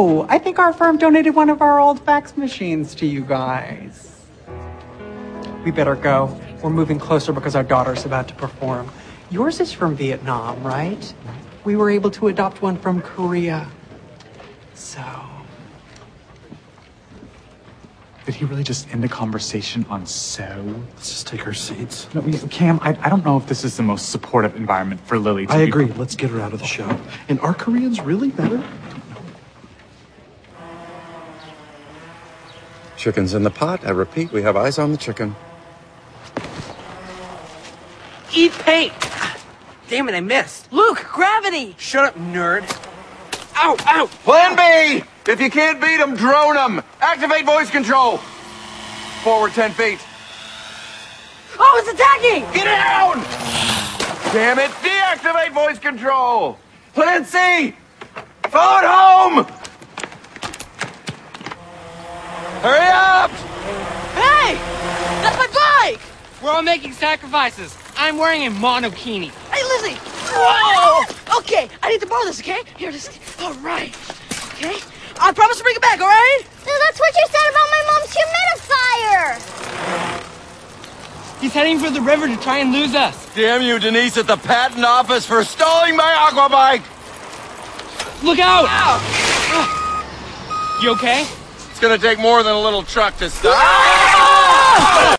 Oh, I think our firm donated one of our old fax machines to you guys. We better go. We're moving closer because our daughter's about to perform. Yours is from Vietnam, right? We were able to adopt one from Korea. So... Did he really just end the conversation on so? Let's just take our seats. No, Cam, I don't know if this is the most supportive environment for Lily to I agree. Let's get her out of the show. And are Koreans really better? Chicken's in the pot. I repeat, we have eyes on the chicken. Eat paint! Damn it, I missed. Luke, gravity! Shut up, nerd. Ow, ow! Plan B! If you can't beat them, drone them! Activate voice control! Forward 10 feet. Oh, it's attacking! Get down! Damn it, deactivate voice control! Plan C! Phone home! Hurry up! Hey! That's my bike! We're all making sacrifices. I'm wearing a monokini. Hey, Lizzie! Whoa! Okay, I need to borrow this, okay? Here it is. All right. Okay? I promise to bring it back, all right? No, that's what you said about my mom's humidifier! He's heading for the river to try and lose us. Damn you, Denise, at the patent office for stalling my aqua bike! Look out! You okay? It's gonna take more than a little truck to stop.